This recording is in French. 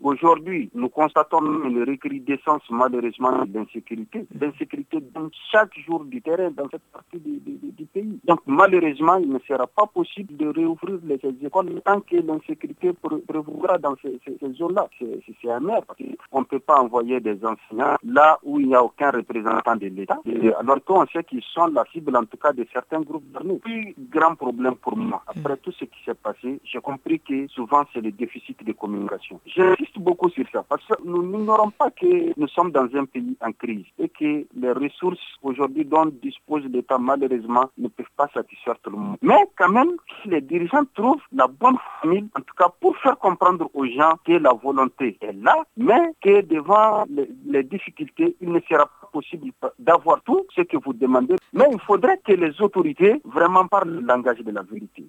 Aujourd'hui, nous constatons une recrudescence malheureusement d'insécurité dans chaque jour du terrain dans cette partie du pays. Donc malheureusement, il ne sera pas possible de réouvrir les écoles tant que l'insécurité prévaudra dans ces zones-là. C'est amer. On ne peut pas envoyer des enseignants là où il n'y a aucun représentant de l'État, alors qu'on sait qu'ils sont la cible en tout cas de certains groupes d'armées. Puis, grand problème pour moi, après tout ce qui s'est passé, j'ai compris que souvent c'est le déficit de communication. J'insiste beaucoup sur ça parce que nous n'ignorons pas que nous sommes dans un pays en crise et que les ressources aujourd'hui dont dispose l'État malheureusement ne peuvent pas satisfaire tout le monde. Mais quand même, les dirigeants trouvent la bonne formule, en tout cas pour faire comprendre aux gens que la volonté est là, mais que devant les difficultés, il ne sera pas possible d'avoir tout ce que vous demandez. Mais il faudrait que les autorités vraiment parlent le langage de la vérité.